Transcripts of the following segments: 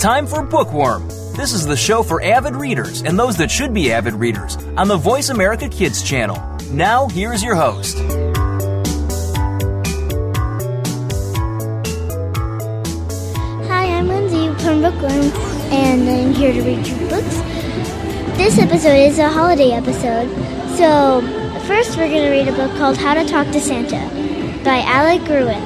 time for Bookworm. This is the show for avid readers and those that should be avid readers on the Voice America Kids channel. Now, here's your host. Hi, I'm Lindsay from Bookworm, and I'm here to read you books. This episode is a holiday episode, so first we're going to read a book called How to Talk to Santa by Alec Gruen.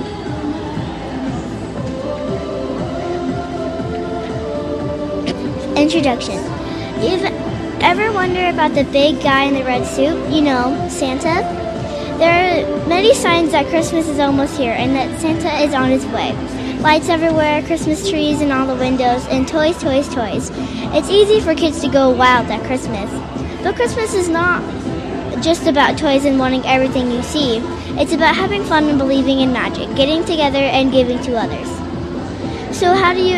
Introduction. You've ever wondered about the big guy in the red suit? You know, Santa? There are many signs that Christmas is almost here and that Santa is on his way. Lights everywhere, Christmas trees in all the windows, and toys, toys, toys. It's easy for kids to go wild at Christmas. But Christmas is not just about toys and wanting everything you see. It's about having fun and believing in magic, getting together and giving to others. So how do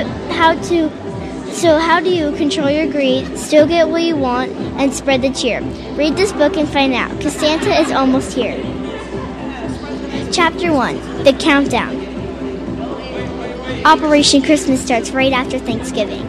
you control your greed, still get what you want, and spread the cheer? Read this book and find out, because Santa is almost here. Chapter 1, The Countdown. Operation Christmas starts right after Thanksgiving.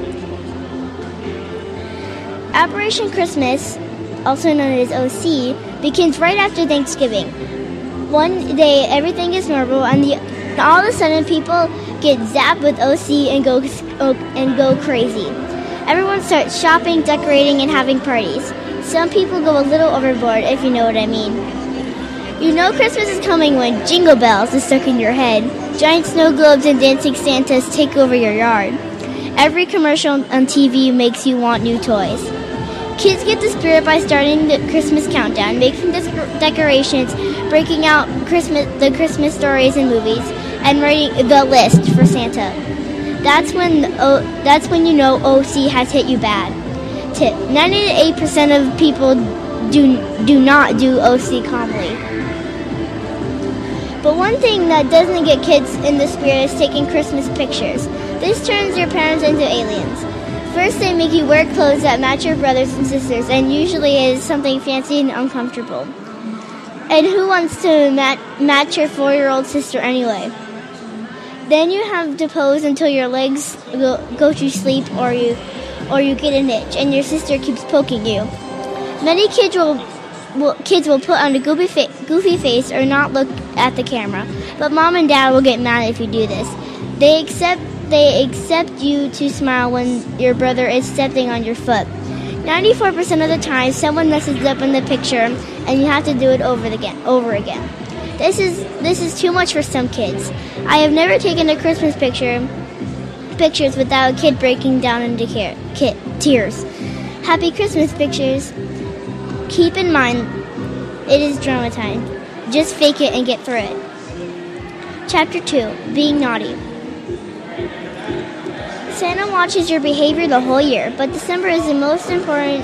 Operation Christmas, also known as OC, begins right after Thanksgiving. One day, everything is normal, and all of a sudden, people get zapped with OC and go crazy. Everyone starts shopping, decorating, and having parties. Some people go a little overboard, if you know what I mean. You know Christmas is coming when Jingle Bells is stuck in your head, giant snow globes and dancing Santas take over your yard. Every commercial on TV makes you want new toys. Kids get the spirit by starting the Christmas countdown, making decorations, breaking out the Christmas stories and movies, and writing the list for Santa. That's when you know OC has hit you bad. Tip: 98% of people do not do OC calmly. But one thing that doesn't get kids in the spirit is taking Christmas pictures. This turns your parents into aliens. First, they make you wear clothes that match your brothers and sisters, and usually it is something fancy and uncomfortable. And who wants to match your 4-year-old sister anyway? Then you have to pose until your legs go to sleep or you get an itch, and your sister keeps poking you. Many kids will put on a goofy face or not look at the camera, but mom and dad will get mad if you do this. They expect you to smile when your brother is stepping on your foot. 94% of the time, someone messes up in the picture, and you have to do it over again. This is too much for some kids. I have never taken a Christmas pictures without a kid breaking down into tears. Happy Christmas pictures. Keep in mind, it is drama time. Just fake it and get through it. Chapter 2, Being Naughty. Santa watches your behavior the whole year, but December is the most important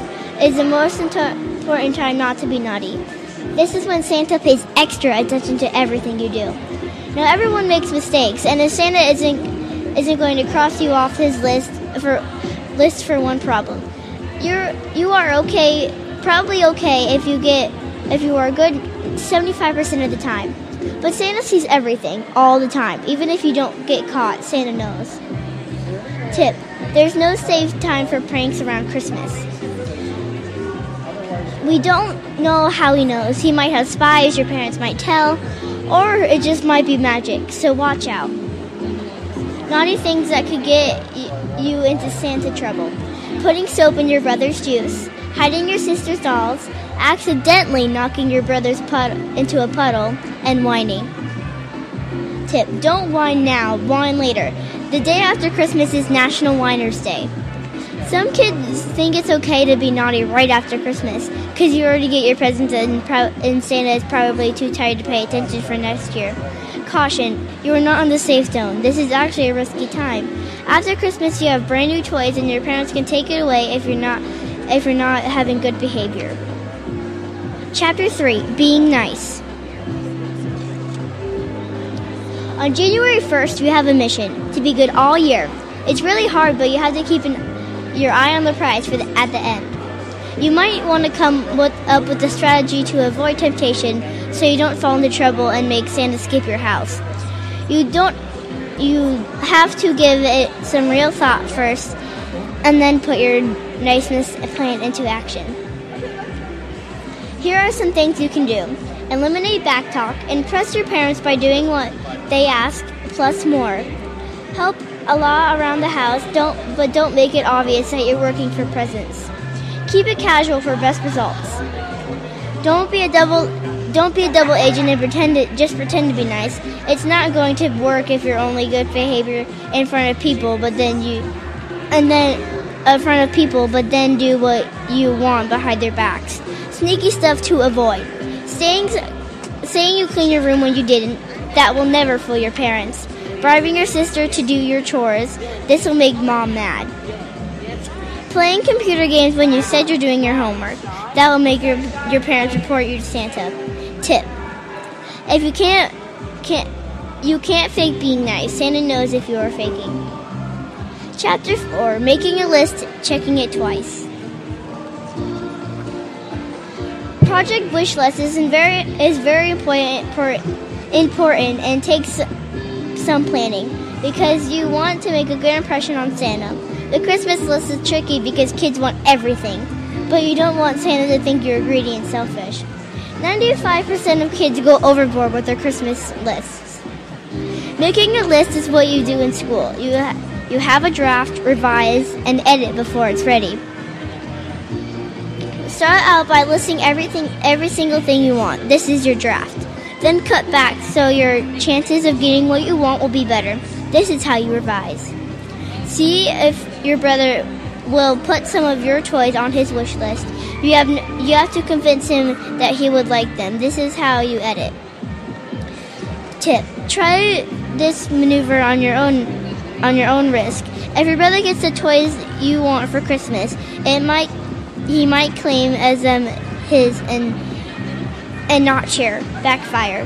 time not to be naughty. This is when Santa pays extra attention to everything you do. Now everyone makes mistakes, and if Santa isn't going to cross you off his list for one problem, you are okay, probably okay if you are good 75% of the time. But Santa sees everything all the time, even if you don't get caught. Santa knows. Tip: there's no safe time for pranks around Christmas. We don't know how he knows. He might have spies your parents might tell, or it just might be magic, so watch out. Naughty things that could get you into Santa trouble: putting soap in your brother's juice, hiding your sister's dolls, accidentally knocking your brother's into a puddle, and whining. Tip: don't whine now, whine later. The day after Christmas is National Whiners Day. Some kids think it's okay to be naughty right after Christmas because you already get your presents and Santa is probably too tired to pay attention for next year. Caution, you are not on the safe zone. This is actually a risky time. After Christmas, you have brand new toys and your parents can take it away if you're not having good behavior. Chapter 3, Being Nice. On January 1st, you have a mission to be good all year. It's really hard, but you have to keep your eye on the prize at the end. You might want to come up with a strategy to avoid temptation so you don't fall into trouble and make Santa skip your house. You you have to give it some real thought first and then put your niceness plan into action. Here are some things you can do. Eliminate backtalk. Impress your parents by doing what they ask, plus more. Help a lot around the house, but don't make it obvious that you're working for presents. Keep it casual for best results. Don't be a double agent and pretend to be nice. It's not going to work if you're only good behavior in front of people, but then do what you want behind their backs. Sneaky stuff to avoid. Saying you clean your room when you didn't. That will never fool your parents. Bribing your sister to do your chores. This will make mom mad. Playing computer games when you said you're doing your homework. That will make your parents report you to Santa. Tip: if you can't fake being nice. Santa knows if you are faking. Chapter 4: Making a list, checking it twice. Project wish list is very important and takes some planning because you want to make a good impression on Santa. The Christmas list is tricky because kids want everything, but you don't want Santa to think you're greedy and selfish. 95% of kids go overboard with their Christmas lists. Making a list is what you do in school. You have a draft, revise, and edit before it's ready. Start out by listing every single thing you want. This is your draft. Then cut back so your chances of getting what you want will be better. This is how you revise. See if your brother will put some of your toys on his wish list. You have to convince him that he would like them. This is how you edit. Tip: try this maneuver on your own risk. If your brother gets the toys you want for Christmas, he might claim as his and not share. Backfire.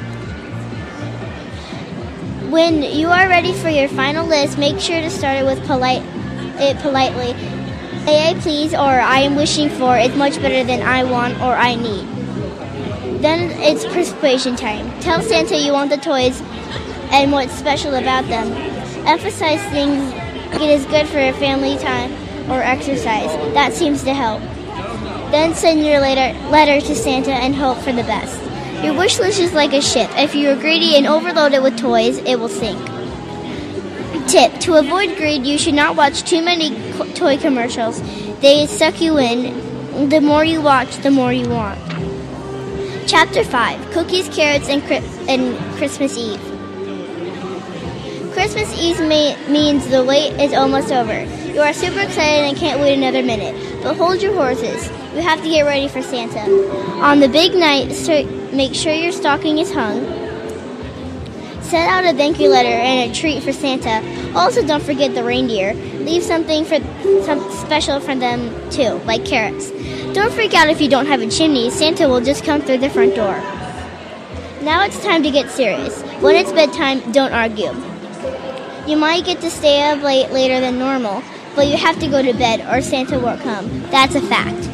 When you are ready for your final list, make sure to start it with politely. "AA please" or "I am wishing for" is much better than "I want" or "I need." Then it's persuasion time. Tell Santa you want the toys and what's special about them. Emphasize things it is good for family time or exercise. That seems to help. Then send your letter to Santa and hope for the best. Your wish list is like a ship. If you are greedy and overload it with toys, it will sink. Tip: to avoid greed, you should not watch too many toy commercials. They suck you in. The more you watch, the more you want. Chapter 5: Cookies, Carrots, and Christmas Eve. Christmas Eve means the wait is almost over. You are super excited and can't wait another minute. But hold your horses. You have to get ready for Santa. On the big night, make sure your stocking is hung. Set out a thank you letter and a treat for Santa. Also, don't forget the reindeer. Leave something special for them too, like carrots. Don't freak out if you don't have a chimney. Santa will just come through the front door. Now it's time to get serious. When it's bedtime, don't argue. You might get to stay up later than normal, but you have to go to bed or Santa won't come. That's a fact.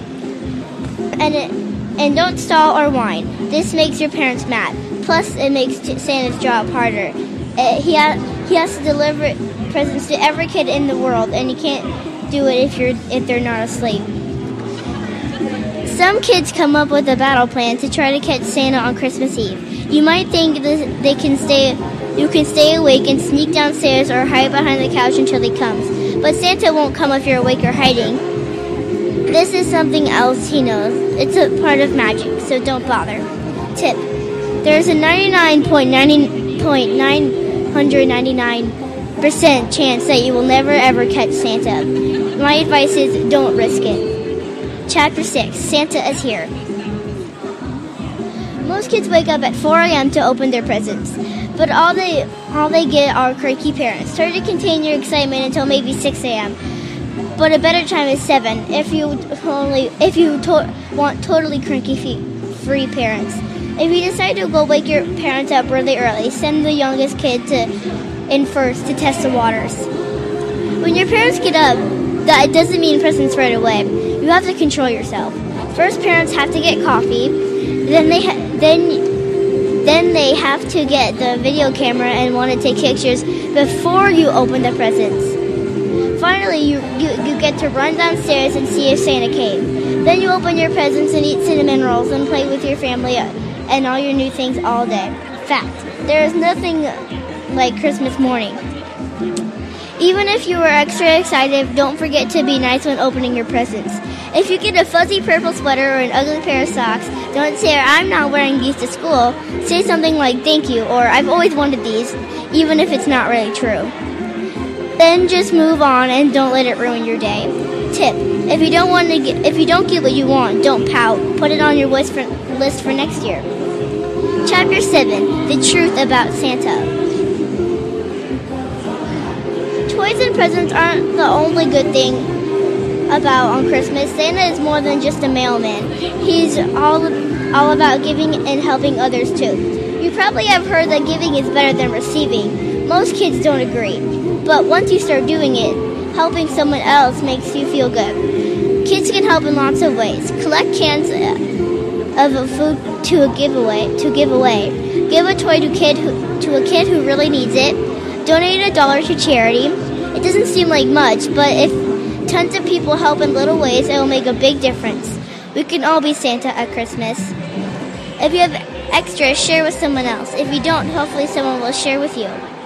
And don't stall or whine. This makes your parents mad. Plus, it makes Santa's job harder. He has to deliver presents to every kid in the world, and you can't do it if they're not asleep. Some kids come up with a battle plan to try to catch Santa on Christmas Eve. You might think you can stay awake and sneak downstairs or hide behind the couch until he comes. But Santa won't come if you're awake or hiding. This is something else he knows. It's a part of magic, so don't bother. Tip: there's a 99.999% chance that you will never ever catch Santa. My advice is don't risk it. Chapter 6: Santa is here. Most kids wake up at 4 a.m. to open their presents, but all they get are cranky parents. Try to contain your excitement until maybe 6 a.m., but a better time is 7 if you want totally cranky-free parents. If you decide to go wake your parents up really early, send the youngest kid in first to test the waters. When your parents get up, that doesn't mean presents right away. You have to control yourself. First, parents have to get coffee. Then Then they have to get the video camera and want to take pictures before you open the presents. Finally, you get to run downstairs and see if Santa came. Then you open your presents and eat cinnamon rolls and play with your family and all your new things all day. Fact, there is nothing like Christmas morning. Even if you were extra excited, don't forget to be nice when opening your presents. If you get a fuzzy purple sweater or an ugly pair of socks, don't say, I'm not wearing these to school. Say something like, thank you, or I've always wanted these, even if it's not really true. Then just move on and don't let it ruin your day. Tip: if you don't get what you want, don't pout. Put it on your list for next year. Chapter 7: The Truth About Santa. Toys and presents aren't the only good thing about on Christmas. Santa is more than just a mailman. He's all about giving and helping others too. You probably have heard that giving is better than receiving. Most kids don't agree. But once you start doing it, helping someone else makes you feel good. Kids can help in lots of ways. Collect cans of food to give away. Give a toy to a kid who really needs it. Donate $1 to charity. It doesn't seem like much, but if tons of people help in little ways, it will make a big difference. We can all be Santa at Christmas. If you have extra, share with someone else. If you don't, hopefully someone will share with you.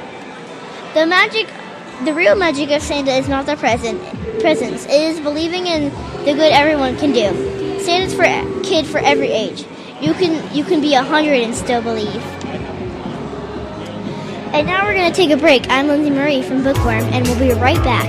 The real magic of Santa is not the presents. It is believing in the good everyone can do. Santa's for a kid for every age. You can be 100 and still believe. And now we're going to take a break. I'm Lindsay Marie from Bookworm, and we'll be right back.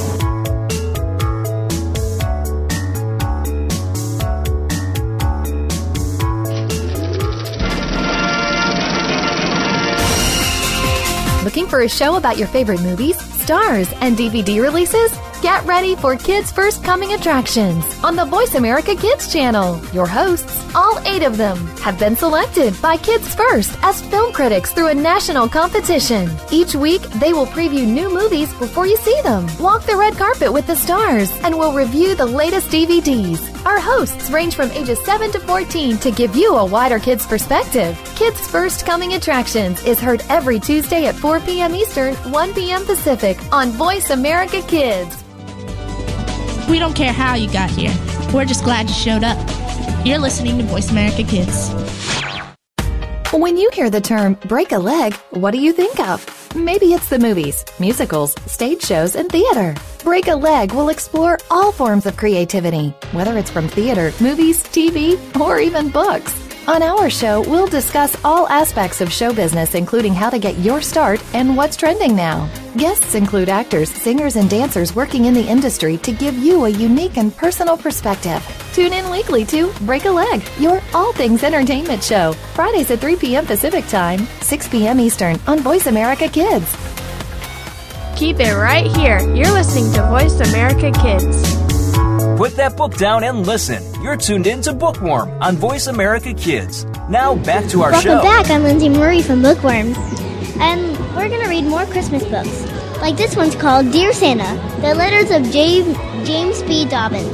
Looking for a show about your favorite movies, stars, and DVD releases? Get ready for Kids First Coming Attractions on the Voice America Kids channel. Your hosts, all 8 of them, have been selected by Kids First as film critics through a national competition. Each week, they will preview new movies before you see them, walk the red carpet with the stars, and will review the latest DVDs. Our hosts range from ages 7 to 14 to give you a wider kids' perspective. Kids First Coming Attractions is heard every Tuesday at 4 p.m. Eastern, 1 p.m. Pacific on Voice America Kids. We don't care how you got here. We're just glad you showed up. You're listening to Voice America Kids. When you hear the term break a leg, what do you think of? Maybe it's the movies, musicals, stage shows, and theater. Break a Leg will explore all forms of creativity, whether it's from theater, movies, TV, or even books. On our show, we'll discuss all aspects of show business, including how to get your start and what's trending now. Guests include actors, singers, and dancers working in the industry to give you a unique and personal perspective. Tune in weekly to Break a Leg, your all things entertainment show, Fridays at 3 p.m. Pacific Time, 6 p.m. Eastern on Voice America Kids. Keep it right here. You're listening to Voice America Kids. Put that book down and listen. You're tuned in to Bookworm on Voice America Kids. Now back to our show. Welcome back. I'm Lindsay Marie from Bookworms. And we're going to read more Christmas books. Like this one's called Dear Santa, The Letters of James B. Dobbins.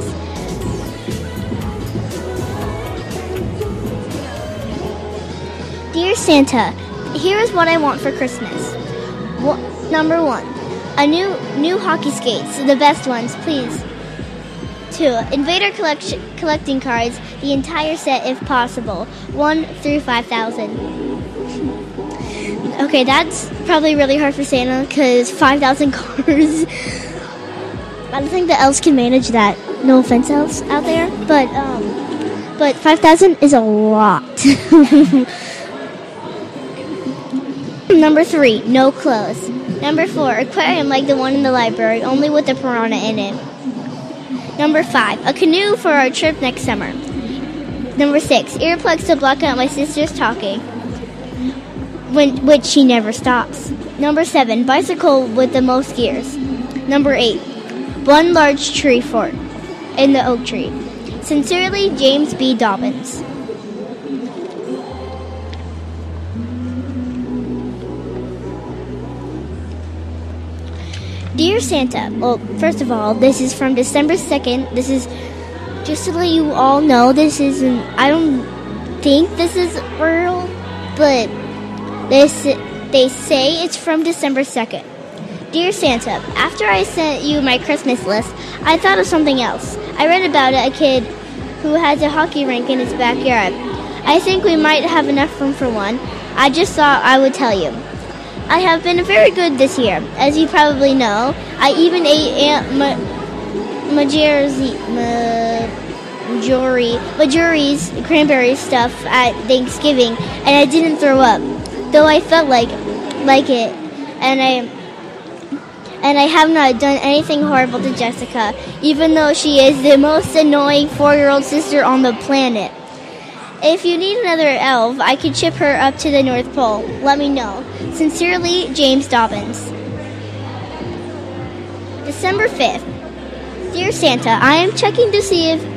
Dear Santa, here is what I want for Christmas. Number 1, a new hockey skates, the best ones, please. 2, Invader collecting cards, the entire set if possible, 1 through 5,000. Okay, that's probably really hard for Santa because 5,000 cards. I don't think the elves can manage that. No offense, elves out there, but 5,000 is a lot. Number 3, no clothes. Number 4, aquarium like the one in the library, only with the piranha in it. Number 5, a canoe for our trip next summer. Number 6, earplugs to block out my sister's talking, which she never stops. Number 7, bicycle with the most gears. Number 8, one large tree fort in the oak tree. Sincerely, James B. Dobbins. Dear Santa, well, first of all, this is from December 2nd. This is, just to let you all know, this isn't, I don't think this is real. but they say it's from December 2nd. Dear Santa, after I sent you my Christmas list, I thought of something else. I read about a kid who has a hockey rink in his backyard. I think we might have enough room for one. I just thought I would tell you. I have been very good this year. As you probably know, I even ate Aunt Marjorie's cranberry stuff at Thanksgiving, and I didn't throw up, though I felt like it, and I have not done anything horrible to Jessica, even though she is the most annoying 4-year-old sister on the planet. If you need another elf, I could ship her up to the North Pole. Let me know. Sincerely, James Dobbins. December 5th. Dear Santa, I am checking to see if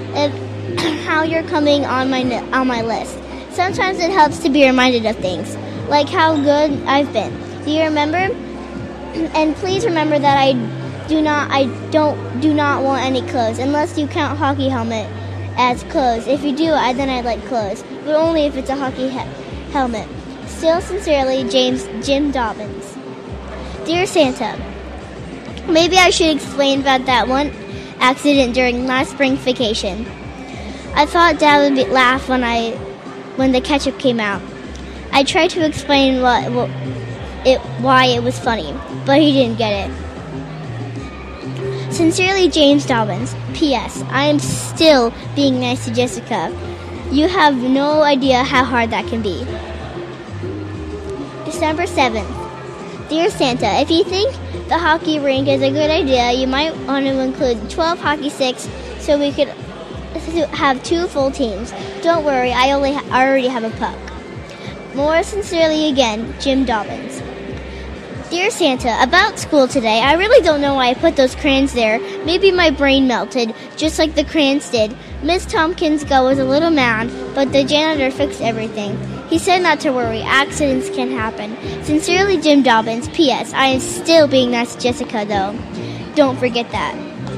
how you're coming on my list. Sometimes it helps to be reminded of things, like how good I've been. Do you remember? And please remember that I do not want any clothes, unless you count hockey helmet as clothes. If you do, then I'd like clothes, but only if it's a hockey helmet. Still sincerely, Jim Dobbins. Dear Santa, maybe I should explain about that one accident during last spring vacation. I thought Dad would laugh when the ketchup came out. I tried to explain why it was funny, but he didn't get it. Sincerely, James Dobbins. P.S. I am still being nice to Jessica. You have no idea how hard that can be. December 7th. Dear Santa, if you think the hockey rink is a good idea, you might want to include 12 hockey sticks so we could have 2 full teams. Don't worry, I already have a puck. More sincerely again, Jim Dobbins. Dear Santa, about school today, I really don't know why I put those crayons there. Maybe my brain melted, just like the crayons did. Miss Tompkins was a little mad, but the janitor fixed everything. He said not to worry, accidents can happen. Sincerely, Jim Dobbins. P.S. I am still being nice to Jessica, though. Don't forget that.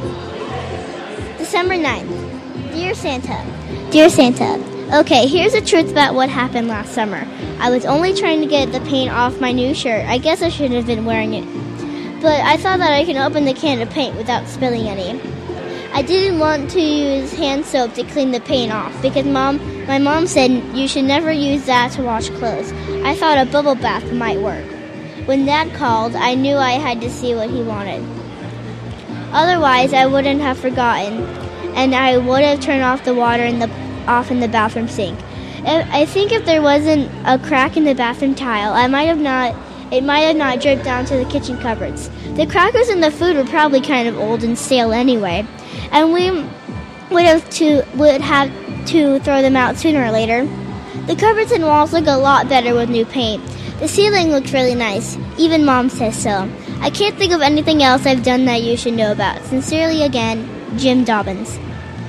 December 9th. Dear Santa. Dear Santa. Okay, here's the truth about what happened last summer. I was only trying to get the paint off my new shirt. I guess I should have been wearing it. But I thought that I can open the can of paint without spilling any. I didn't want to use hand soap to clean the paint off because my mom said you should never use that to wash clothes. I thought a bubble bath might work. When Dad called, I knew I had to see what he wanted. Otherwise, I wouldn't have forgotten, and I would have turned off the water off in the bathroom sink. I think if there wasn't a crack in the bathroom tile, it might have not dripped down to the kitchen cupboards. The crackers in the food were probably kind of old and stale anyway, and we would have to throw them out sooner or later. The cupboards and walls look a lot better with new paint. The ceiling looks really nice. Even Mom says so. I can't think of anything else I've done that you should know about. Sincerely again, Jim Dobbins.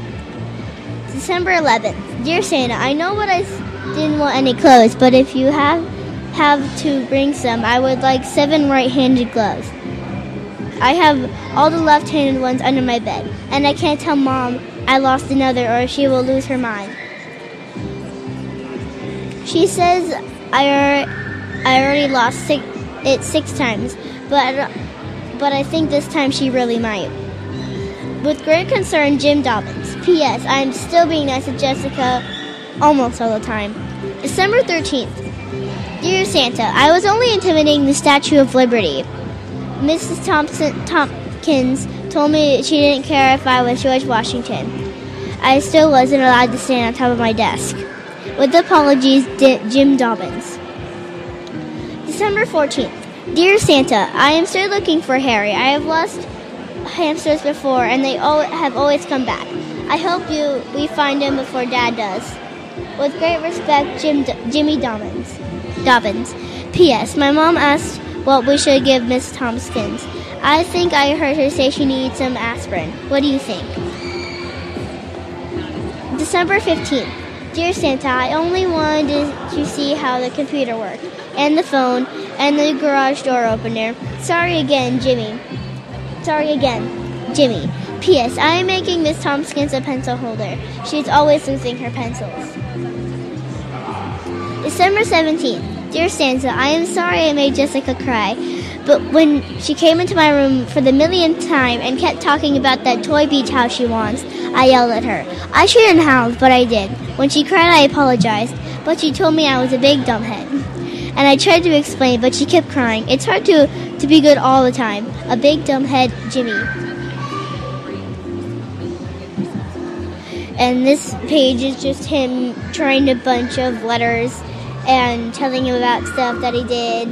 December 11th. Dear Santa, I know what I didn't want any clothes, but if you have to bring some, I would like 7 right-handed gloves. I have all the left-handed ones under my bed, and I can't tell Mom I lost another or she will lose her mind. She says I already lost it 6 times, but I think this time she really might. With great concern, Jim Dobbins. P.S. I am still being nice to Jessica almost all the time. December 13th. Dear Santa, I was only intimidating the Statue of Liberty. Mrs. Tompkins told me she didn't care if I was George Washington. I still wasn't allowed to stand on top of my desk. With apologies, Jim Dobbins. December 14th. Dear Santa, I am still looking for Harry. I have lost hamsters before, and they have always come back. I hope we find him before Dad does. With great respect, Jimmy Dobbins. P.S. My mom asked what we should give Miss Tompkins. I think I heard her say she needs some aspirin. What do you think? December 15th. Dear Santa, I only wanted to see how the computer worked, and the phone, and the garage door opener. Sorry again, Jimmy. P.S. I am making Miss Tompkins a pencil holder. She's always losing her pencils. December 17th. Dear Santa, I am sorry I made Jessica cry, but when she came into my room for the millionth time and kept talking about that toy beach house she wants, I yelled at her. I shouldn't have, but I did. When she cried, I apologized, but she told me I was a big dumbhead. And I tried to explain, but she kept crying. It's hard to be good all the time. A big dumbhead, Jimmy. And this page is just him trying a bunch of letters and telling him about stuff that he did.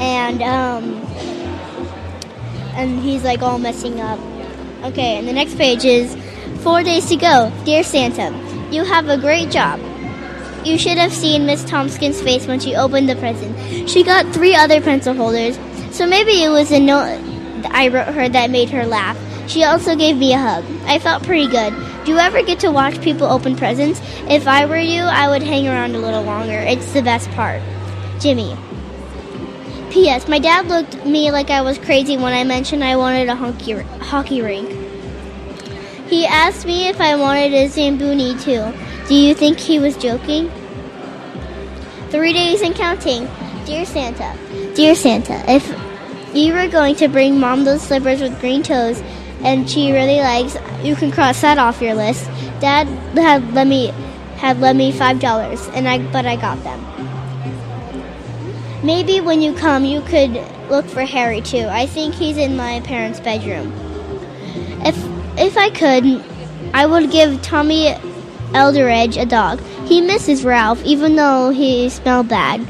And he's like all messing up. Okay, and the next page is 4 days to go. Dear Santa, you have a great job. You should have seen Miss Tompkins' face when she opened the present. She got 3 other pencil holders, so maybe it was a note I wrote her that made her laugh. She also gave me a hug. I felt pretty good. Do you ever get to watch people open presents? If I were you, I would hang around a little longer. It's the best part. Jimmy. P.S. My dad looked at me like I was crazy when I mentioned I wanted a hockey rink. He asked me if I wanted a Zamboni too. Do you think he was joking? 3 days and counting. Dear Santa, if you were going to bring Mom those slippers with green toes and she really likes, you can cross that off your list. Dad had lent me $5, but I got them. Maybe when you come, you could look for Harry too. I think he's in my parents' bedroom. If I could, I would give Tommy Elderidge a dog. He misses Ralph, even though he smelled bad.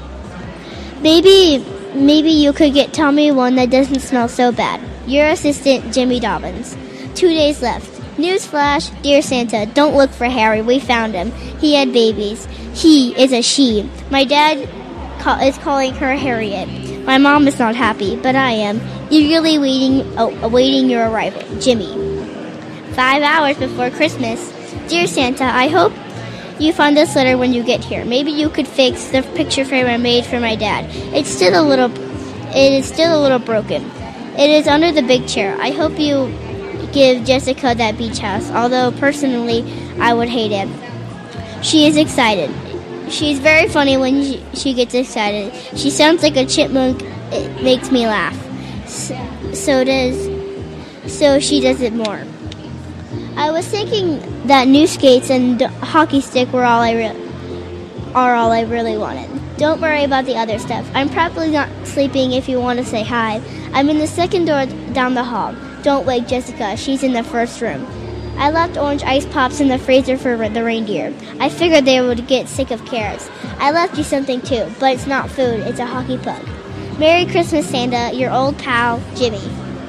Maybe you could get Tommy one that doesn't smell so bad. Your assistant, Jimmy Dobbins. 2 days left. Newsflash, dear Santa, don't look for Harry. We found him. He had babies. He is a she. My dad is calling her Harriet. My mom is not happy, but I am. Eagerly awaiting your arrival. Jimmy. 5 hours before Christmas. Dear Santa, I hope you find this letter when you get here. Maybe you could fix the picture frame I made for my dad. It is still a little broken. It is under the big chair. I hope you give Jessica that beach house, although personally I would hate it. She is excited. She's very funny when she gets excited. She sounds like a chipmunk. It makes me laugh. So she does it more. I was thinking that new skates and hockey stick were all I really wanted. Don't worry about the other stuff. I'm probably not sleeping if you want to say hi. I'm in the second door down the hall. Don't wake Jessica. She's in the first room. I left orange ice pops in the freezer for the reindeer. I figured they would get sick of carrots. I left you something too, but it's not food. It's a hockey puck. Merry Christmas, Santa. Your old pal, Jimmy.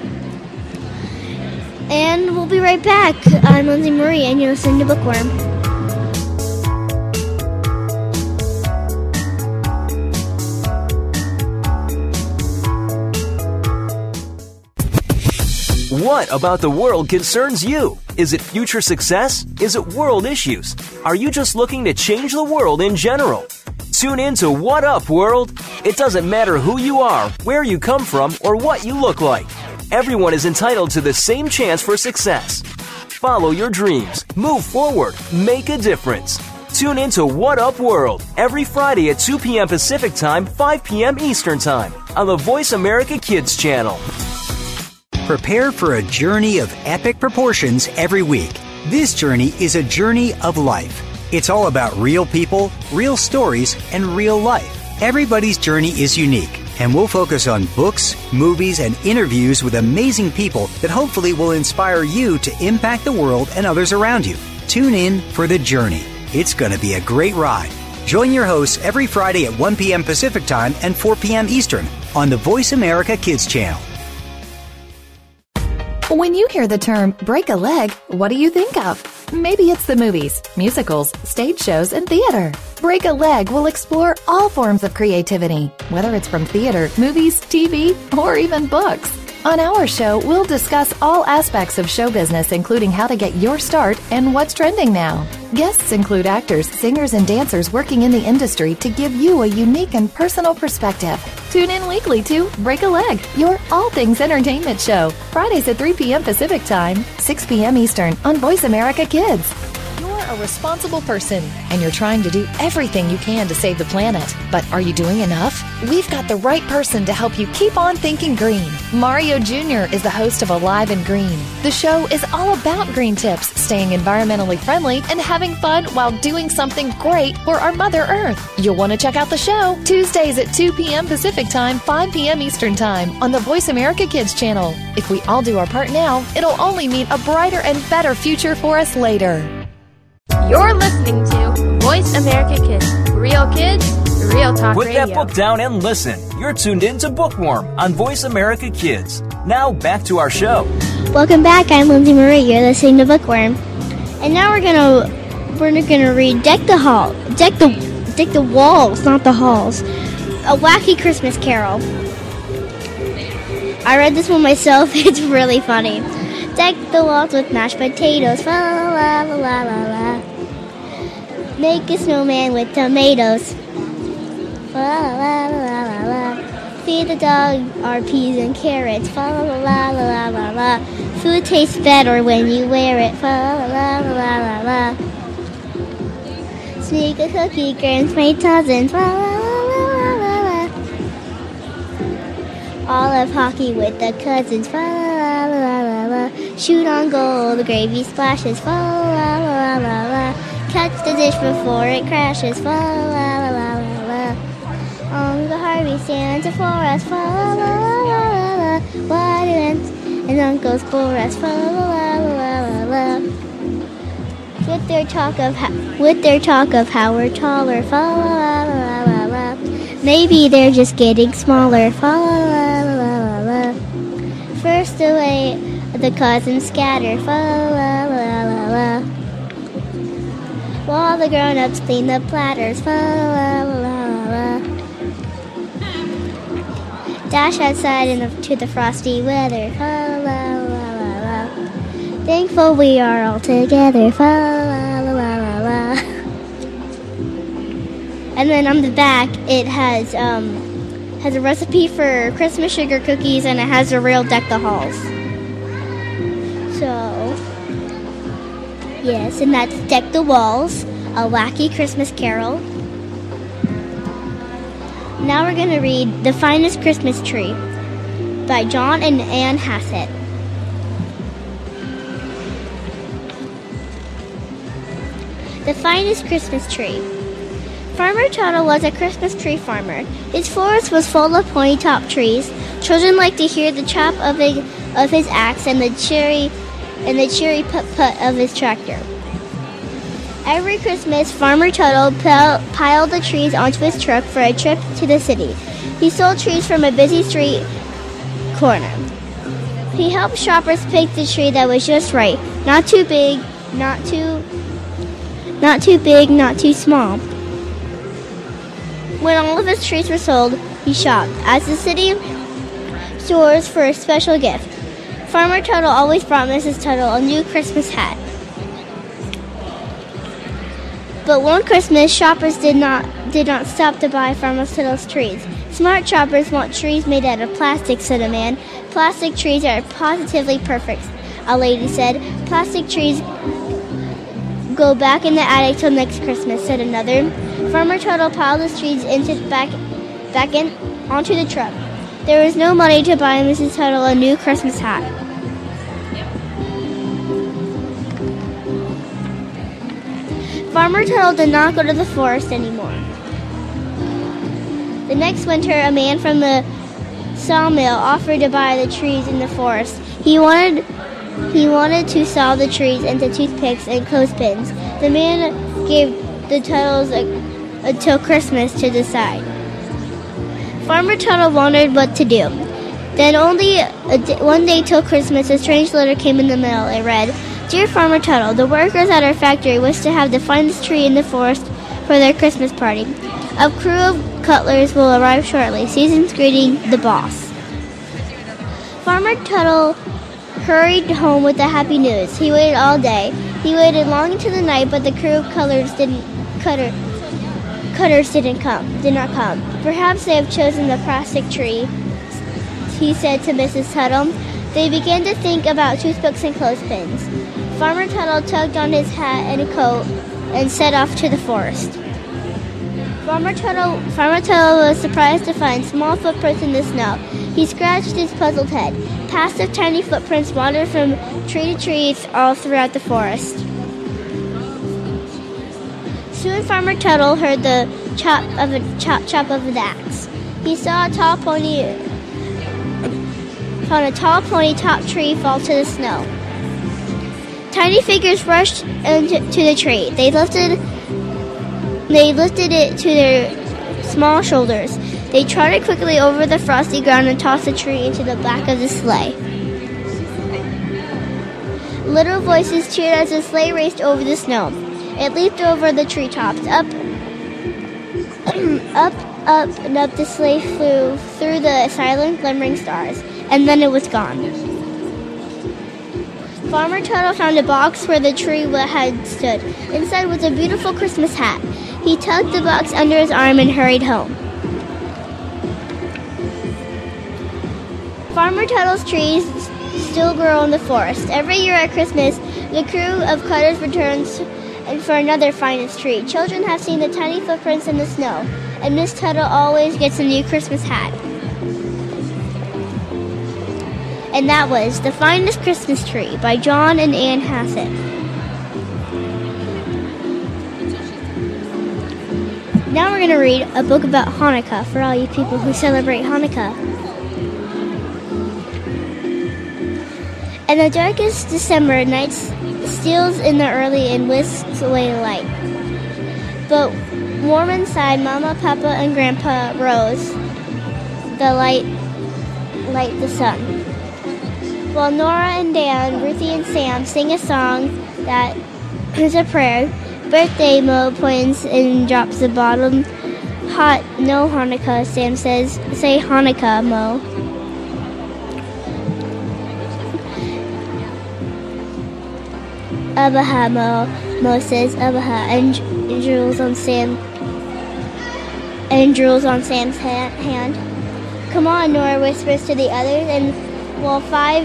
And we'll be right back. I'm Lindsay Marie, and you're listening to Bookworm. What about the world concerns you? Is it future success? Is it world issues? Are you just looking to change the world in general? Tune in to What Up, World! It doesn't matter who you are, where you come from, or what you look like. Everyone is entitled to the same chance for success. Follow your dreams, move forward, make a difference. Tune in to What Up, World! Every Friday at 2 p.m. Pacific Time, 5 p.m. Eastern Time on the Voice America Kids channel. Prepare for a journey of epic proportions every week. This journey is a journey of life. It's all about real people, real stories, and real life. Everybody's journey is unique, and we'll focus on books, movies, and interviews with amazing people that hopefully will inspire you to impact the world and others around you. Tune in for the journey. It's going to be a great ride. Join your hosts every Friday at 1 p.m. Pacific Time and 4 p.m. Eastern on the Voice America Kids channel. When you hear the term break a leg, what do you think of? Maybe it's the movies, musicals, stage shows, and theater. Break a Leg will explore all forms of creativity, whether it's from theater, movies, TV, or even books. On our show, we'll discuss all aspects of show business, including how to get your start and what's trending now. Guests include actors, singers, and dancers working in the industry to give you a unique and personal perspective. Tune in weekly to Break a Leg, your all things entertainment show. Fridays at 3 p.m. Pacific Time, 6 p.m. Eastern on Voice America Kids. You're a responsible person, and you're trying to do everything you can to save the planet. But are you doing enough? We've got the right person to help you keep on thinking green. Mario Jr. is the host of Alive and Green. The show is all about green tips, staying environmentally friendly, and having fun while doing something great for our Mother Earth. You'll want to check out the show Tuesdays at 2 p.m. Pacific Time, 5 p.m. Eastern Time on the Voice America Kids channel. If we all do our part now, it'll only mean a brighter and better future for us later. You're listening to Voice America Kids. Real kids, real talk Put radio. that book down and listen. You're tuned in to Bookworm on Voice America Kids. Now back to our show. Welcome back. I'm Lindsay Marie. You're listening to Bookworm, and now we're gonna read Deck the Walls, not the Halls. A Wacky Christmas Carol. I read this one myself. It's really funny. Deck the walls with mashed potatoes. Fa la la la la la la. Make a snowman with tomatoes. Fa la la la la la. Feed the dog our peas and carrots. Fa la la la la la la. Food tastes better when you wear it. Fa la la la la la la. Sneak a cookie, grants my cousins. Fa la la la la la. All of hockey with the cousins. Fa la la la la la. Shoot on goal, the gravy splashes. Fa la la la la la. Catch the dish before it crashes. Fa la la la la la. Uncle Harvey stands before us. Fa la la la la la. What events and uncles for us. Fa la la la la la. With their talk of how we're taller. Fa la la la la la. Maybe they're just getting smaller. Fa la la la la la. First away, the cousins scatter. Fa la la la la. While the grown-ups clean the platters. Fa la la la la. Dash outside to the frosty weather. Fa la la la la. Thankful we are all together. Fa la la la la la. And then on the back, it has a recipe for Christmas sugar cookies, and it has a real Deck the Halls. So, yes, and that's Deck the Walls, A Wacky Christmas Carol. Now we're going to read The Finest Christmas Tree by John and Anne Hassett. The Finest Christmas Tree. Farmer Tuttle was a Christmas tree farmer. His forest was full of pointy-topped trees. Children liked to hear the chop of his axe and the cheery put-put of his tractor. Every Christmas, Farmer Tuttle piled the trees onto his truck for a trip to the city. He sold trees from a busy street corner. He helped shoppers pick the tree that was just right, not too big, not too small. When all of his trees were sold, he shopped at the city stores for a special gift. Farmer Tuttle always brought Mrs. Tuttle a new Christmas hat. But one Christmas, shoppers did not stop to buy Farmer Tuttle's trees. Smart shoppers want trees made out of plastic, said a man. Plastic trees are positively perfect, a lady said. Plastic trees go back in the attic till next Christmas, said another. Farmer Tuttle piled his trees onto the truck. There was no money to buy Mrs. Tuttle a new Christmas hat. Farmer Tuttle did not go to the forest anymore. The next winter, a man from the sawmill offered to buy the trees in the forest. He wanted to saw the trees into toothpicks and clothespins. The man gave the Tuttles until Christmas to decide. Farmer Tuttle wondered what to do. Then only one day till Christmas, a strange letter came in the mail. It read, "Dear Farmer Tuttle, the workers at our factory wish to have the finest tree in the forest for their Christmas party. A crew of cutlers will arrive shortly. Season's greeting, the boss." Farmer Tuttle hurried home with the happy news. He waited all day. He waited long into the night, but the crew of cutters did not come. Perhaps they have chosen the plastic tree, he said to Mrs. Tuttle. They began to think about toothpicks and clothespins. Farmer Tuttle tugged on his hat and coat and set off to the forest. Farmer Tuttle was surprised to find small footprints in the snow. He scratched his puzzled head. Paths of tiny footprints wandered from tree to tree all throughout the forest. Soon Farmer Tuttle heard the chop of an axe. He saw a tall pony-top tree fall to the snow. Tiny figures rushed into the tree. They lifted it to their small shoulders. They trotted quickly over the frosty ground and tossed the tree into the back of the sleigh. Little voices cheered as the sleigh raced over the snow. It leaped over the treetops. Up, and up the sleigh flew through the silent glimmering stars, and then it was gone. Farmer Tuttle found a box where the tree had stood. Inside was a beautiful Christmas hat. He tucked the box under his arm and hurried home. Farmer Tuttle's trees still grow in the forest. Every year at Christmas, the crew of cutters returns for another finest tree. Children have seen the tiny footprints in the snow, and Miss Tuttle always gets a new Christmas hat. And that was The Finest Christmas Tree by John and Ann Hassett. Now we're going to read a book about Hanukkah for all you people who celebrate Hanukkah. And the darkest December night steals in the early and whisks away the light. But warm inside, Mama, Papa, and Grandpa Rose light the sun. While Nora and Dan, Ruthie and Sam sing a song that is a prayer, Birthday Mo points and drops the bottom. Hot, no Hanukkah, Sam says. Say Hanukkah, Mo. Abaha, Mo says Abaha, and drools on Sam's hand. Come on, Nora whispers to the others, and while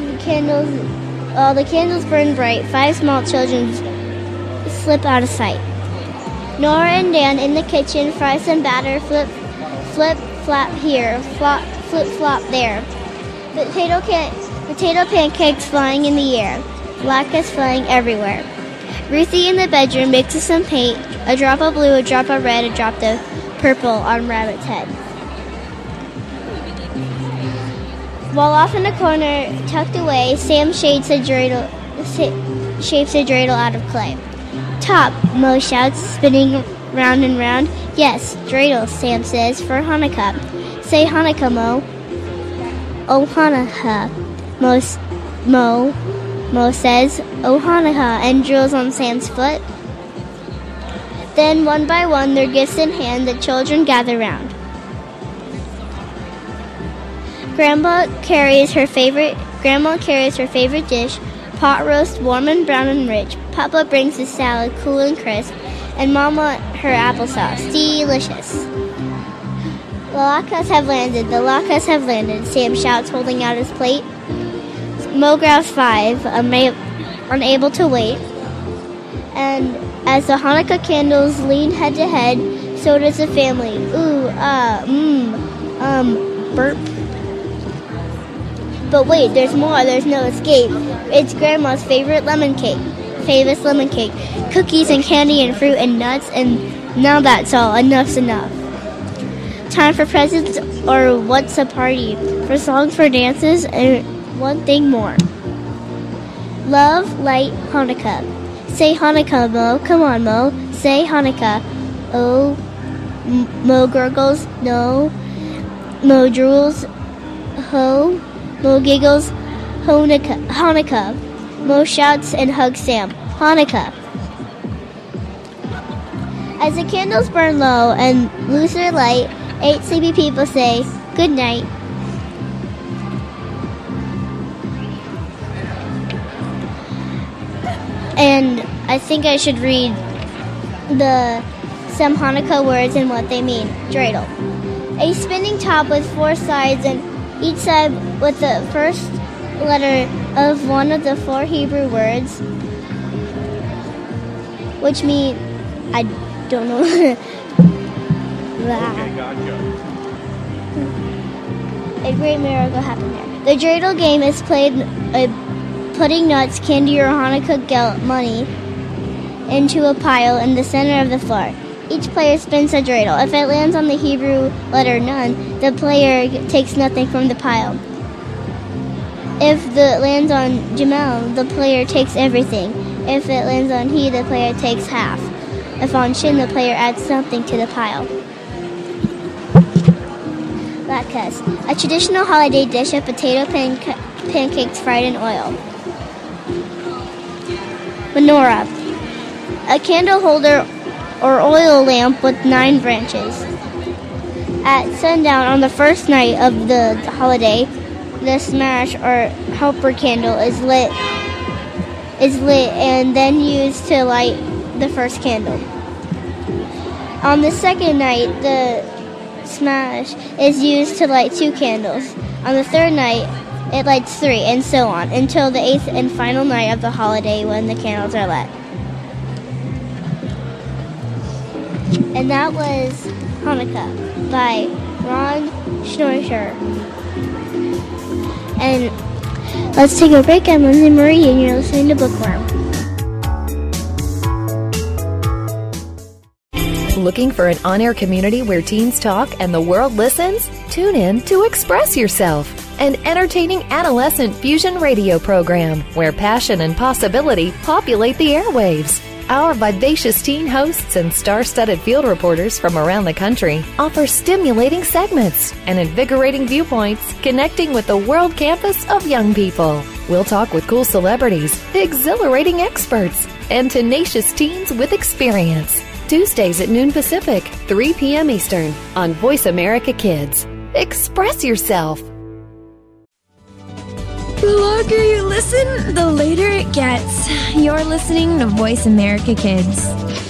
the candles burn bright, 5 small children slip out of sight. Nora and Dan in the kitchen fry some batter, flip, flap here, flip, flop there. Potato pancakes flying in the air, latkes flying everywhere. Ruthie in the bedroom mixes some paint, a drop of blue, a drop of red, a drop of purple on Rabbit's head. While off in the corner, tucked away, Sam shapes a dreidel out of clay. Top, Mo shouts, spinning round and round. Yes, dreidel, Sam says, for Hanukkah. Say Hanukkah, Mo. Oh, Hanukkah, Mo says, oh, Hanukkah, and drills on Sam's foot. Then, one by one, their gifts in hand, the children gather round. Grandma carries her favorite dish, pot roast, warm and brown and rich. Papa brings the salad, cool and crisp, and Mama her applesauce, delicious. The latkes have landed, Sam shouts, holding out his plate. Mo grabs 5, unable to wait. And as the Hanukkah candles lean head to head, so does the family. Burp. But wait, there's more, there's no escape. It's Grandma's famous lemon cake. Cookies and candy and fruit and nuts, and now that's all, enough's enough. Time for presents or what's a party, for songs, for dances, and one thing more. Love, light, Hanukkah. Say Hanukkah, Mo. Come on, Mo. Say Hanukkah. Oh, Mo gurgles. No. Mo drools. Ho. Mo giggles. Hanukkah. Mo shouts and hugs Sam. Hanukkah. As the candles burn low and lose their light, 8 sleepy people say, good night. And I think I should read some Hanukkah words and what they mean. Dreidel. A spinning top with 4 sides, and each side with the first letter of one of the 4 Hebrew words. which means I don't know. Okay, gotcha. A great miracle happened there. The dreidel game is played putting nuts, candy, or Hanukkah money into a pile in the center of the floor. Each player spins a dreidel. If it lands on the Hebrew letter Nun, the player takes nothing from the pile. If it lands on Gimel, the player takes everything. If it lands on He, the player takes half. If on Shin, the player adds something to the pile. Latkes, a traditional holiday dish of potato pancakes fried in oil. Menorah, a candle holder or oil lamp with 9 branches. At sundown on the first night of the holiday, the smash or helper candle is lit and then used to light the first candle. On the second night, the smash is used to light 2 candles. On the third night, it lights 3, and so on, until the 8th and final night of the holiday when the candles are lit. And that was Hanukkah by Ron Schneuscher. And let's take a break. I'm Lindsay Marie, and you're listening to Bookworm. Looking for an on-air community where teens talk and the world listens? Tune in to Express Yourself, an entertaining adolescent fusion radio program where passion and possibility populate the airwaves. Our vivacious teen hosts and star-studded field reporters from around the country offer stimulating segments and invigorating viewpoints connecting with the world campus of young people. We'll talk with cool celebrities, exhilarating experts, and tenacious teens with experience. Tuesdays at noon Pacific, 3 p.m. Eastern on Voice America Kids. Express yourself. The longer you listen, the later it gets. You're listening to Voice America Kids.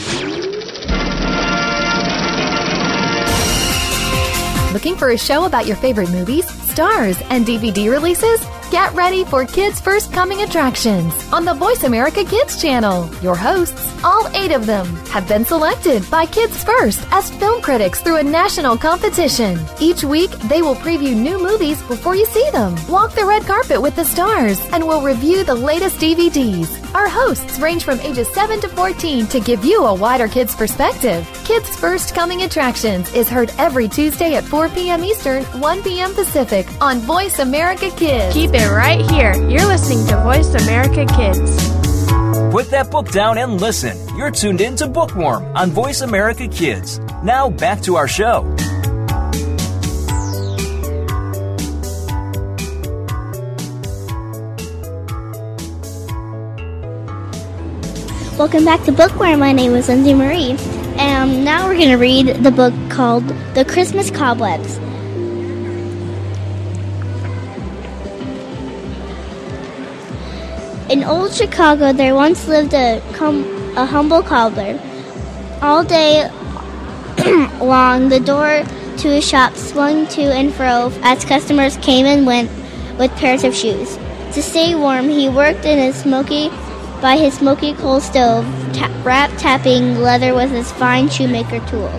Looking for a show about your favorite movies, stars, and DVD releases? Get ready for Kids First Coming attractions on the Voice America Kids channel. Your hosts, all 8 of them, have been selected by Kids First as film critics through a national competition. Each week, they will preview new movies before you see them, walk the red carpet with the stars, and will review the latest DVDs. Our hosts range from ages 7 to 14 to give you a wider kids' perspective. Kids First Coming Attractions is heard every Tuesday at 4 p.m. Eastern, 1 p.m. Pacific on Voice America Kids. Keep it right here. You're listening to Voice America Kids. Put that book down and listen. You're tuned in to Bookworm on Voice America Kids. Now back to our show. Welcome back to Bookworm. My name is Lindsay Marie. And now we're going to read the book called The Christmas Cobwebs. In old Chicago, there once lived a humble cobbler. All day long, the door to his shop swung to and fro as customers came and went with pairs of shoes. To stay warm, he worked in by his smoky coal stove, tapping leather with his fine shoemaker tools.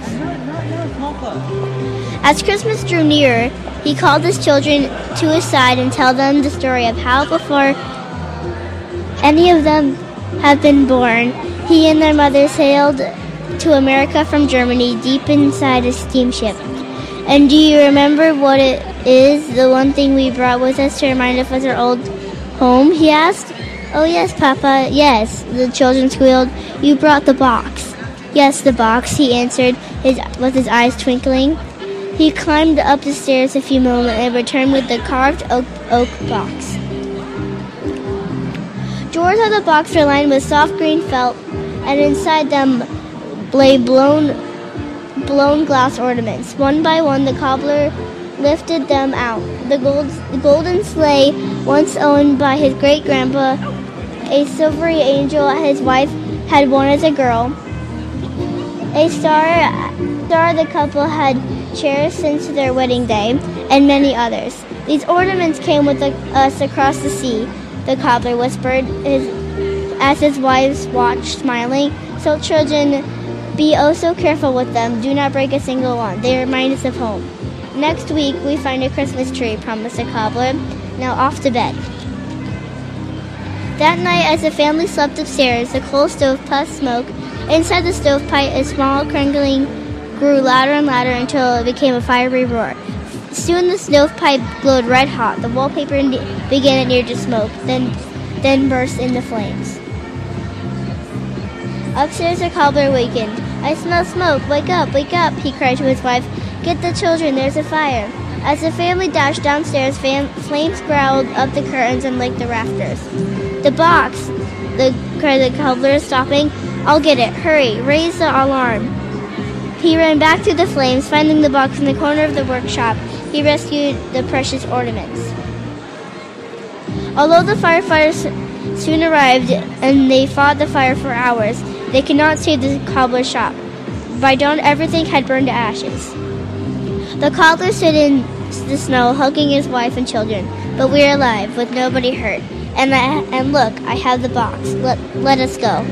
As Christmas drew nearer, he called his children to his side and told them the story of how before any of them had been born, he and their mother sailed to America from Germany deep inside a steamship. And do you remember what it is, the one thing we brought with us to remind us of our old home, he asked. Oh, yes, Papa, yes, the children squealed. You brought the box. Yes, the box, he answered, with his eyes twinkling. He climbed up the stairs a few moments and returned with the carved oak box. Drawers of the box were lined with soft green felt, and inside them lay blown glass ornaments. One by one, the cobbler lifted them out. The golden sleigh, once owned by his great-grandpa, a silvery angel his wife had worn as a girl, a star the couple had cherished since their wedding day, and many others. These ornaments came with us across the sea, the cobbler whispered as his wives watched, smiling. So children, be oh so careful with them. Do not break a single one. They remind us of home. Next week, we find a Christmas tree, promised the cobbler. Now off to bed. That night, as the family slept upstairs, the coal stove puffed smoke. Inside the stovepipe, a small crackling grew louder and louder until it became a fiery roar. Soon the stovepipe glowed red hot. The wallpaper began to near to smoke, then burst into flames. Upstairs, the cobbler wakened. "I smell smoke. Wake up, he cried to his wife. "Get the children, there's a fire." As the family dashed downstairs, flames growled up the curtains and licked the rafters. "The box!" cried the cobbler, stopping. "I'll get it. Hurry, raise the alarm." He ran back through the flames, finding the box in the corner of the workshop. He rescued the precious ornaments. Although the firefighters soon arrived and they fought the fire for hours, they could not save the cobbler's shop. By dawn, everything had burned to ashes. The cobbler stood in the snow, hugging his wife and children. "But we're alive, with nobody hurt. And look, I have the box. Let us go."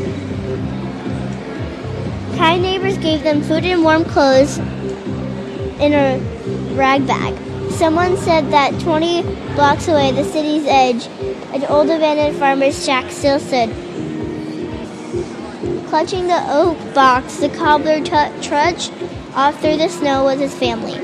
Kind neighbors gave them food and warm clothes in a rag bag. Someone said that 20 blocks away, the city's edge, an old abandoned farmer's shack still stood. Clutching the oak box, the cobbler trudged off through the snow with his family.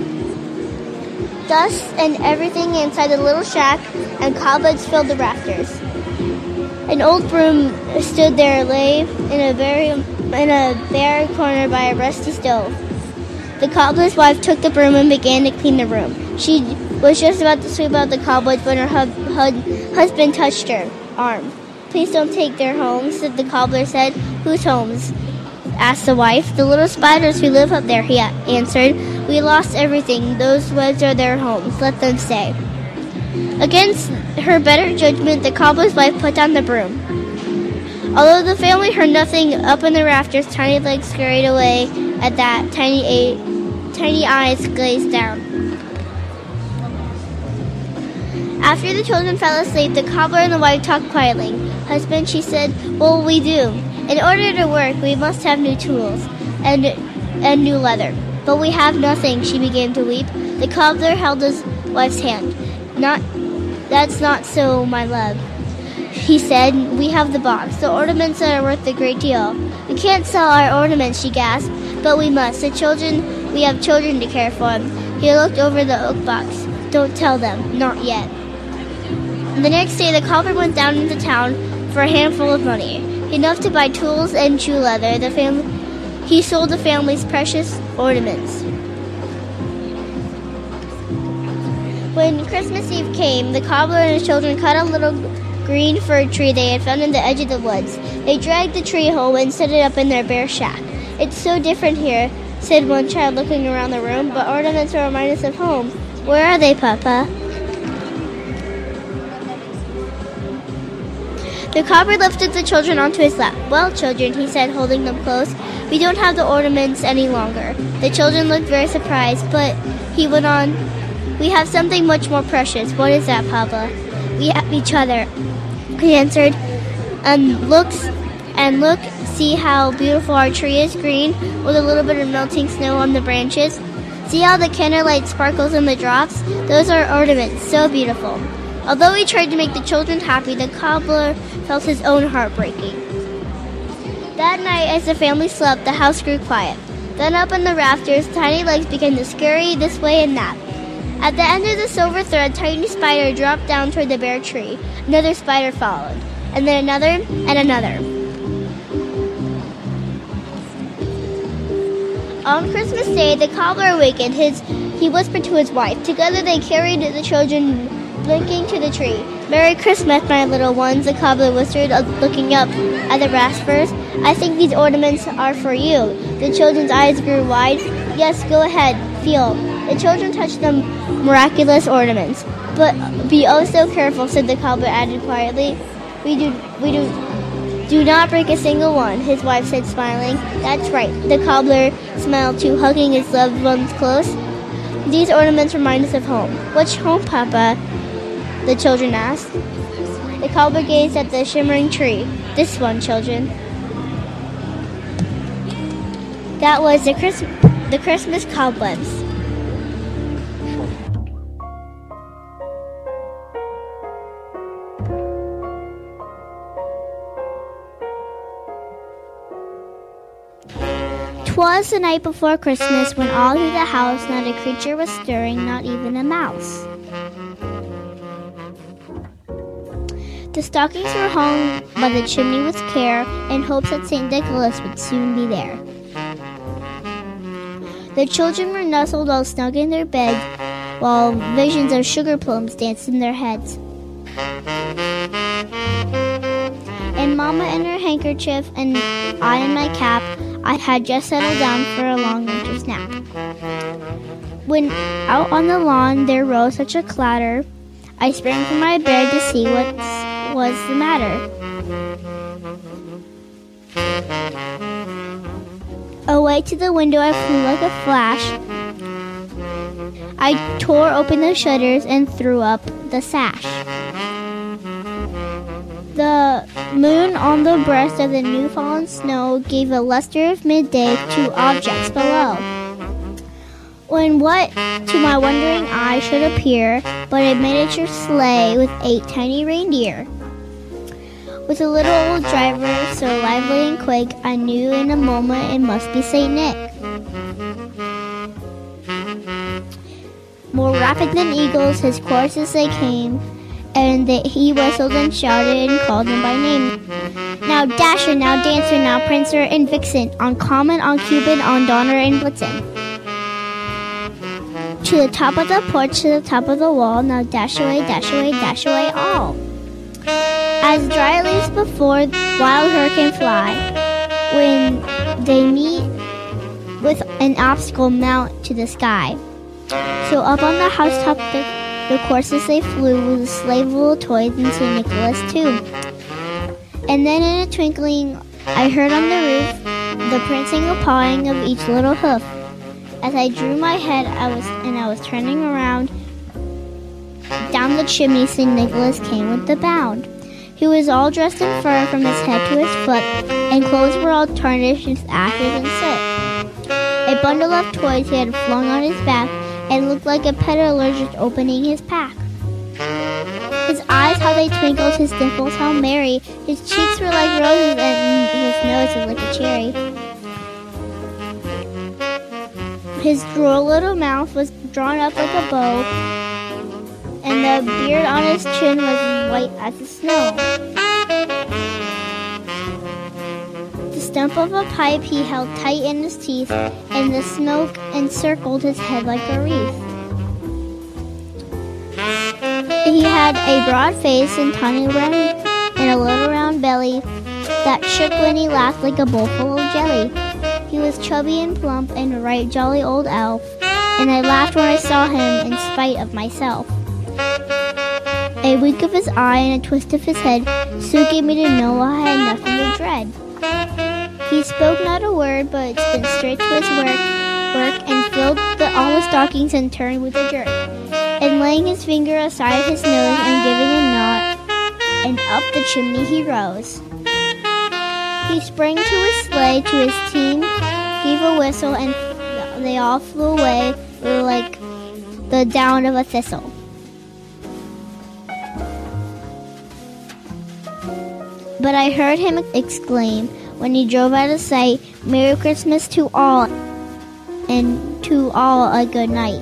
Dust and everything inside the little shack and cobwebs filled the rafters. An old broom stood there, lay in a bare corner by a rusty stove. The cobbler's wife took the broom and began to clean the room. She was just about to sweep out the cobwebs when her husband touched her arm. "Please don't take their homes," the cobbler said. "Whose homes?" asked the wife. "The little spiders who live up there," he answered. "We lost everything. Those webs are their homes. Let them stay." Against her better judgment, the cobbler's wife put down the broom. Although the family heard nothing up in the rafters, Tiny Legs scurried away at that. Tiny eyes glazed down. After the children fell asleep, the cobbler and the wife talked quietly. "Husband," she said, "what will we do? In order to work, we must have new tools and new leather. But we have nothing," she began to weep. The cobbler held his wife's hand. That's not so, my love," he said. "We have the box, the ornaments that are worth a great deal." "We can't sell our ornaments," she gasped. "But we must. We have children to care for." He looked over the oak box. "Don't tell them, not yet." The next day, the cobbler went down into town for a handful of money, enough to buy tools and shoe leather. He sold the family's precious ornaments. When Christmas Eve came, the cobbler and his children cut a little green fir tree they had found in the edge of the woods. They dragged the tree home and set it up in their bare shack. "It's so different here," said one child, looking around the room. "But ornaments will remind us of home. Where are they, Papa?" The cobbler lifted the children onto his lap. "Well, children," he said, holding them close, "we don't have the ornaments any longer." The children looked very surprised, but he went on, "We have something much more precious." "What is that, Papa?" "We have each other," he answered. Look, see how beautiful our tree is, green, with a little bit of melting snow on the branches. See how the candlelight sparkles in the drops? Those are ornaments, so beautiful." Although he tried to make the children happy, the cobbler felt his own heart breaking. That night, as the family slept, the house grew quiet. Then up in the rafters, Tiny Legs began to scurry this way and that. At the end of the silver thread, Tiny Spider dropped down toward the bare tree. Another spider followed, and then another and another. On Christmas Day, the cobbler awakened. He whispered to his wife. Together they carried the children blinking to the tree. "Merry Christmas, my little ones," the cobbler whispered, looking up at the rafters. "I think these ornaments are for you." The children's eyes grew wide. "Yes, go ahead, feel." The children touched the miraculous ornaments. "But be oh so careful," said the cobbler, added quietly. We do not break a single one," his wife said, smiling. "That's right." The cobbler smiled too, hugging his loved ones close. "These ornaments remind us of home." "Which home, Papa?" the children asked. The cobbler gazed at the shimmering tree. "This one, children." That was the Christmas Cobwebs. Twas the night before Christmas, when all through the house not a creature was stirring, not even a mouse. The stockings were hung by the chimney with care, in hopes that St. Nicholas would soon be there. The children were nestled all snug in their beds, while visions of sugar plums danced in their heads. And Mama in her handkerchief, and I in my cap, I had just settled down for a long winter's nap. When out on the lawn there rose such a clatter, I sprang from my bed to see what was the matter. Away to the window I flew like a flash. I tore open the shutters and threw up the sash. The moon on the breast of the new fallen snow gave a luster of midday to objects below. When what to my wondering eye should appear but a miniature sleigh with 8 tiny reindeer. With a little old driver so lively and quick, I knew in a moment it must be St. Nick. More rapid than eagles his courses they came, and he whistled and shouted and called them by name. Now Dasher, now Dancer, now Prancer and Vixen, on Comet, on Cupid, on Donner and Blitzen. To the top of the porch, to the top of the wall, now dash away all. As dry leaves before wild hurricane fly, when they meet with an obstacle mount to the sky. So up on the housetop the courses they flew with a sleigh of little toys and St. Nicholas too. And then in a twinkling I heard on the roof the prancing and pawing of each little hoof. As I drew my head I was turning around. Down the chimney St. Nicholas came with a bound. He was all dressed in fur from his head to his foot, and clothes were all tarnished with ashes and soot. A bundle of toys he had flung on his back, and looked like a peddler just opening his pack. His eyes, how they twinkled, his dimples, how merry. His cheeks were like roses, and his nose was like a cherry. His droll little mouth was drawn up like a bow, and the beard on his chin was white as the snow. The stump of a pipe he held tight in his teeth, and the smoke encircled his head like a wreath. He had a broad face and tiny round and a little round belly that shook when he laughed like a bowl full of jelly. He was chubby and plump and a right jolly old elf, and I laughed when I saw him in spite of myself. A wink of his eye and a twist of his head soon gave me to know I had nothing to dread. He spoke not a word, but went straight to his work and filled all the stockings and turned with a jerk. And laying his finger aside his nose and giving a nod, and up the chimney he rose. He sprang to his sleigh, to his team, gave a whistle, and they all flew away like the down of a thistle. But I heard him exclaim, when he drove out of sight, Merry Christmas to all, and to all a good night.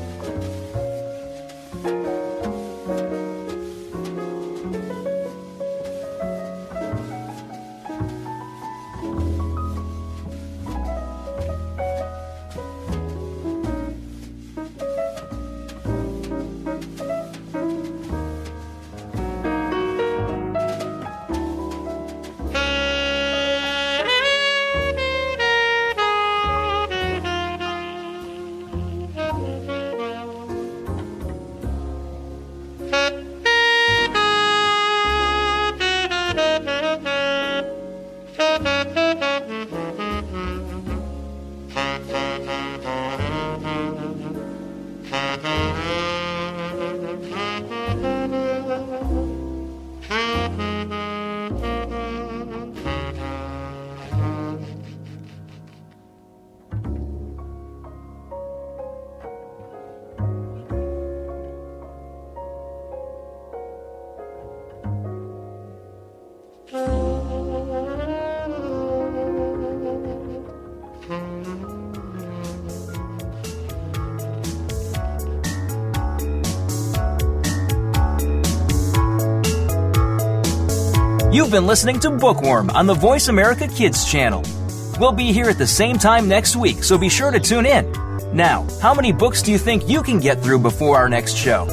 You've been listening to Bookworm on the Voice America Kids channel. We'll be here at the same time next week, so be sure to tune in. Now, how many books do you think you can get through before our next show?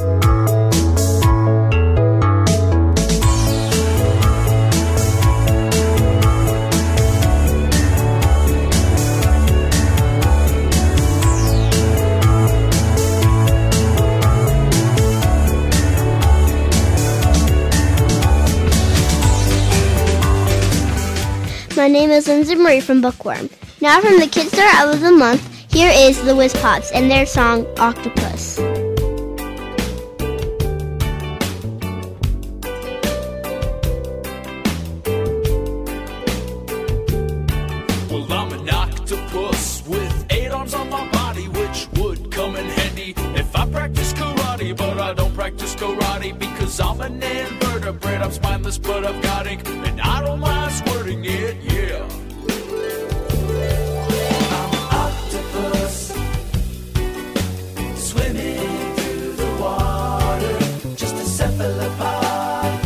My name is Lindsay Marie from Bookworm. Now from the Kid Star Album of the Month, here is the Whiz Pops and their song, Octopus. Well, I'm an octopus with 8 arms on my body, which would come in handy if I practice karate, but I don't practice karate because I'm an invertebrate. I'm spineless, but I've got ink, and I don't mind squirting it, yeah. I'm an octopus swimming through the water, just a cephalopod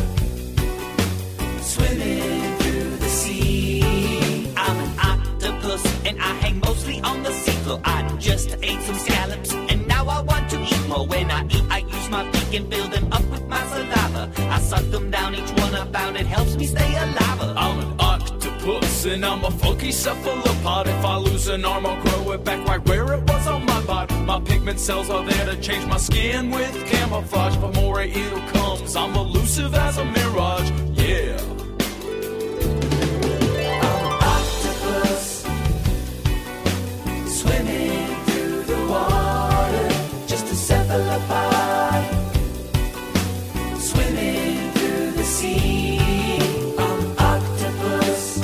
swimming through the sea. I'm an octopus and I hang mostly on the seafloor. I just ate some scallops and now I want to eat more. When I eat, I use my beak and fill them up with my saliva. I suck them down, each one I found, it helps me stay alive. I'm an octopus and I'm a funky cephalopod. If I lose an arm, I'll grow it back right where it was on my body. My pigment cells are there to change my skin with camouflage. But more it comes, I'm elusive as a mirage, yeah. I'm an octopus swimming through the water, just a cephalopod swimming through the sea. I'm an octopus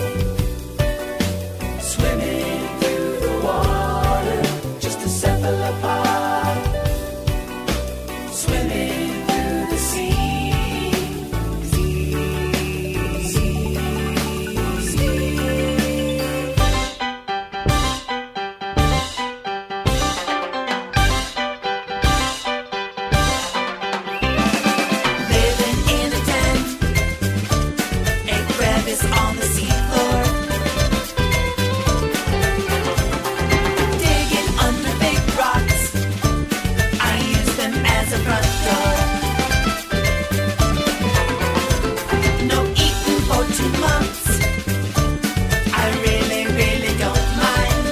swimming through the water, just a cephalopod swimming through the sea. Living in a tent, a crevice on the seafloor, digging under big rocks. I use them as a front door. No eating for 2 months. I really, really don't mind,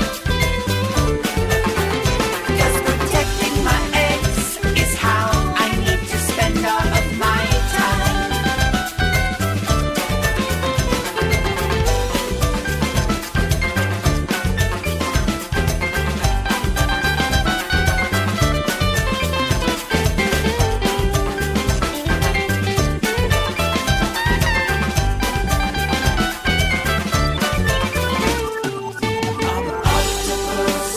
'cause protecting my eggs is how I need to spend all of my time. I'm an octopus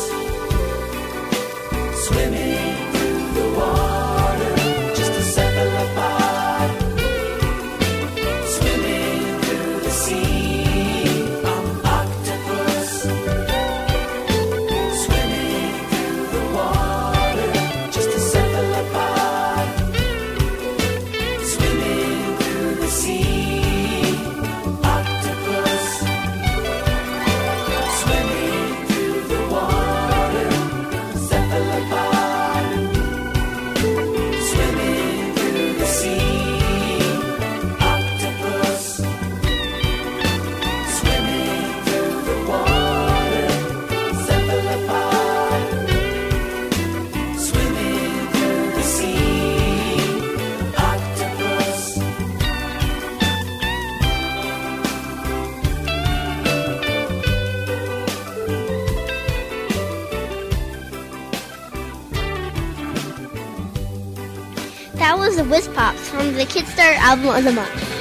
swimming through the water, just a cephalopod swimming through the sea. I'm an octopus swimming through the water, just a cephalopod swimming through the sea. Octopus swimming through the water, cephalopod swimming through the sea. Octopus swimming through the water, cephalopod swimming through the sea. Octopus. That was the Whiz Pops from the Kid Star Album of the Month.